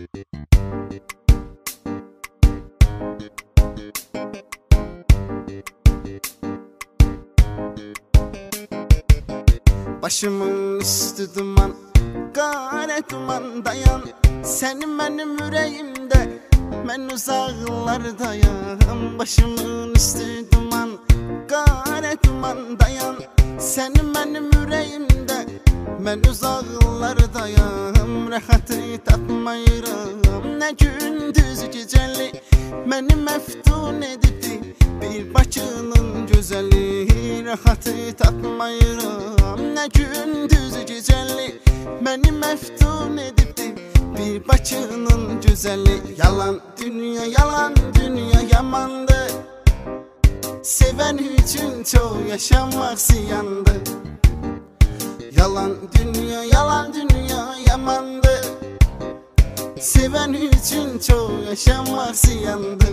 Başımın üstü duman, qara duman dayan. Senin benim yüreğimde, ben uzaklardayım. Başımın üstü duman, qara duman dayan. Senin benim yüreğimde, ben uzaklardayım. Rahatı tapmayırım, ne gündüz geceli beni meftun edipti bir Bakının gözeli. Rahatı tapmayırım, ne gündüz geceli beni meftun edipti bir Bakının gözeli. Yalan dünya, yalan dünya yamandı, seven için çok yaşamak ziyandı. Yalan dünya, yalan dünya yamandı, seven için çok yaşamak ziyandı.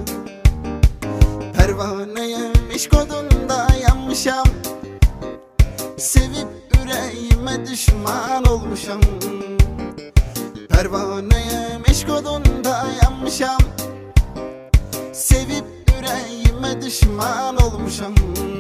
Pervaneye meşk odunda yanmışam, sevip yüreğime düşman olmuşam. Pervaneye meşk odunda yanmışam, sevip yüreğime düşman olmuşam.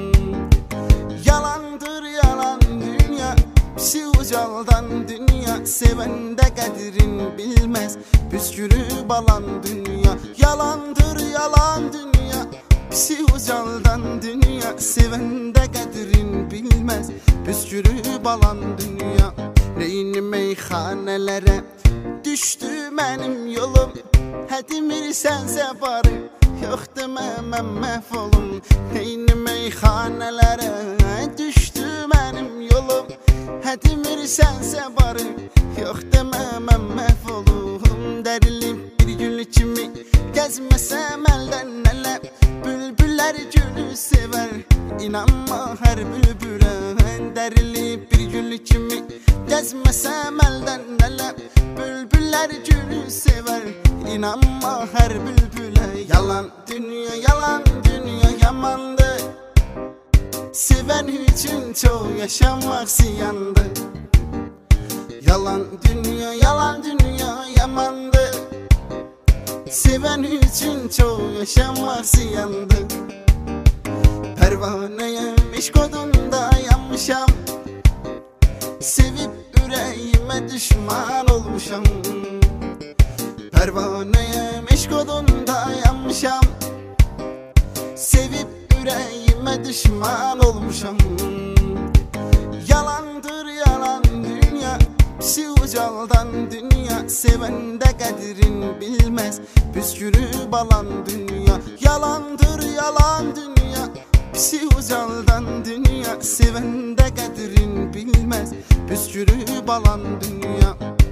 Yalandır yalan dünya, pisi ucaldan dünya, sevende kadrin bilmez püskürüp alan dünya. Yalandır yalan dünya, pisi ucaldan dünya, sevende kadrin bilmez püskürüp alan dünya. Neyini meyhanelere düştü benim yolum, Hedimir sense barı yok dememem mehvolum. Neyini meyhanelere düştü benim yolum, Hedimir sense barı yok dememem mehvolum. Derilip bir gül kimi gezmesem elden ele, bülbüller gülü sever, inanma her bülbüle. Derilip bir gül kimi gezmesem elden ele, bülbüller gülü sever, inanma her bülbüle. Yalan dünya, yalan dünya yamandı, seven için çok yaşamak ziyandı. Yalan dünya, yalan dünya yamandı, seven için çok yaşamak ziyandı. Pervaneye meşk odunda yanmışam, sevip yüreğime düşman olmuşam. Pervaneye meşk odunda yanmışam, sevip yüreğime düşman olmuşam. Yalandır yalan dünya, pisi ucaldan dünya, sevende kadrin bilmez püskürüp alan dünya. Yalandır yalan dünya, pisi ucaldan dünya, sevende kadrin bilmez püskürüp alan dünya.